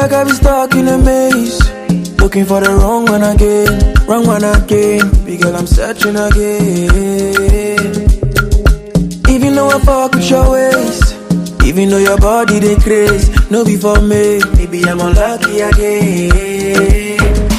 like I be stuck in a maze, looking for the wrong one again, wrong one again. Big girl, I'm searching again. Even though I fuck with your waist, even though your body they craze, no be for me, maybe I'm unlucky again.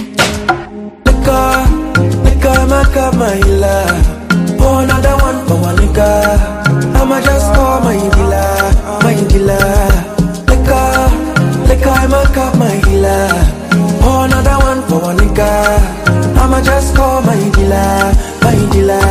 Nigga, my love. Oh, another one for one nigga. I'ma just call my dealer, my dealer. Nigga, I'ma cut my healer. Oh, another one for one nigga. I'ma just call my dealer, my dealer.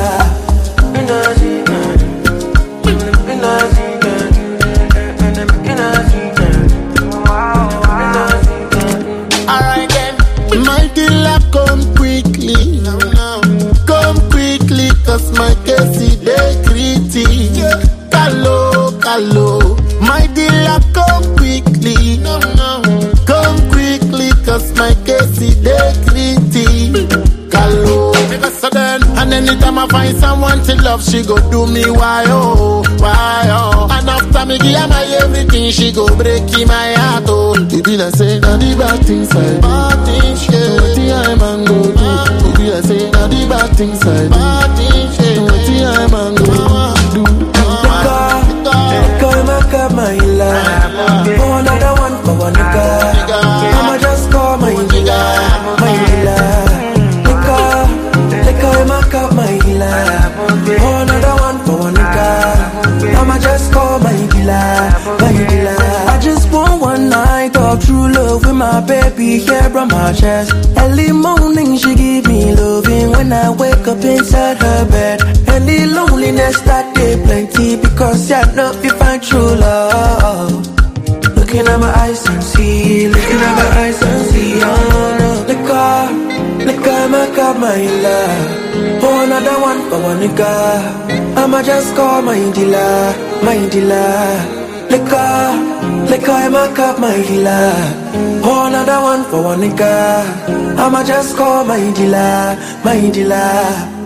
Alright then, my dealer come quickly. Come quickly, cause my case is gritty. Hello, my dealer come quickly. Come quickly, cause my case is gritty. Hello, so then, and anytime I find someone to love, she go do me why oh. And after me give her my everything, she go break in my heart oh. It be like say, now the bad things I do. Bad things, yeah. What the I man go do? It be like say, now the bad things I do. Bad things, yeah. What the I man go do? Nigga, I'ma cut my love. Oh, another one for one nigga. I'ma just call my dealer, my dealer. Nigga, I'ma cut my love. Oh, another one for one nigga. I'ma just call my dealer, my dealer. I just want one night of true love with my baby here on my chest. Early morning she give me loving when I wake up inside her bed. And the loneliness that day plenty because I know you find true love. Looking at my eyes and see, looking at my eyes and see, oh no. Nigga, I'ma cut my love. Oh, another one for one nigga. I'ma just call my dealer, my dealer. Nigga, I'ma cut my dealer. Oh, another one for one nigga. I'ma just call my dealer, my dealer.